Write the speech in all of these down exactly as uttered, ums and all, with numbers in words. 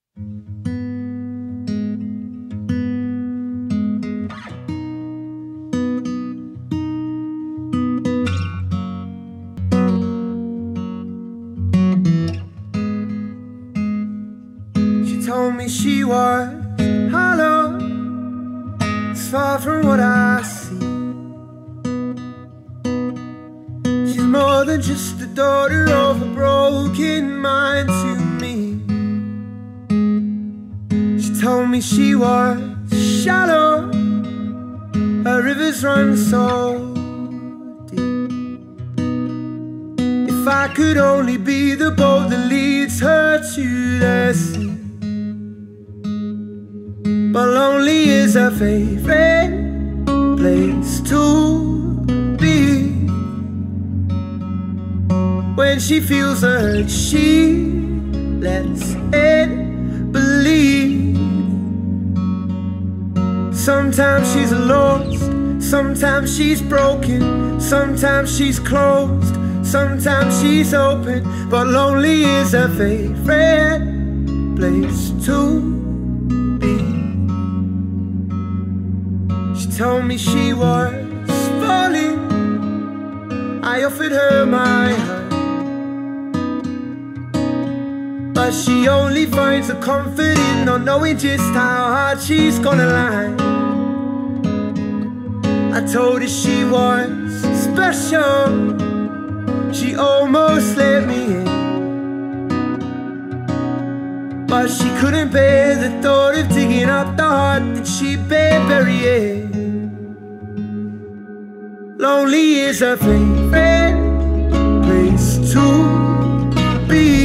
She told me she was hollow, it's far from what I see. She's more than just a daughter of a broken mind to me. She told me she was shallow, her rivers run so deep. If I could only be the boat that leads her to the sea. But lonely is her favorite place to be. When she feels hurt, she lets it bleed. Sometimes she's lost, sometimes she's broken, sometimes she's closed, sometimes she's open. But lonely is her favorite place to be. She told me she was falling, I offered her my heart, but she only finds the comfort in not knowing just how hard she's gonna lie. I told her she was special, she almost let me in, but she couldn't bear the thought of digging up the heart that she buried. Lonely is her favorite place to be.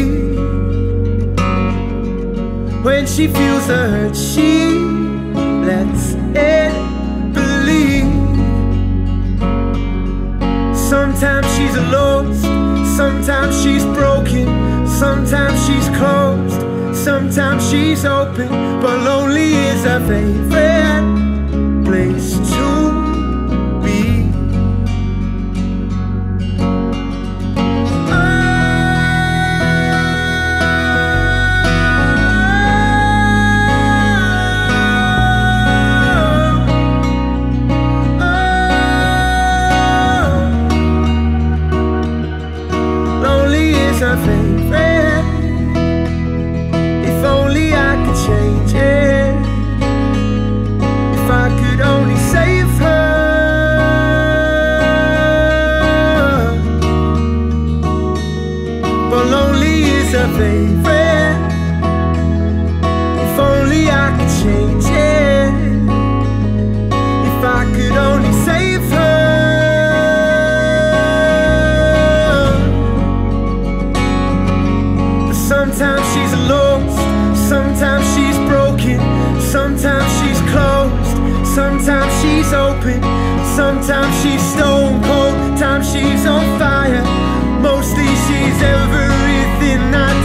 When she feels the hurt, she lets it bleed. Sometimes she's lost, sometimes she's broken, sometimes she's closed, sometimes she's open. But lonely is her favorite place to be. Her favorite. If only I could change it, if I could only save her. But lonely is her favorite. If only I could change it, if I could only save her. Sometimes she's lost, sometimes she's broken, sometimes she's closed, sometimes she's open, sometimes she's stone cold, times she's on fire. Mostly she's everything I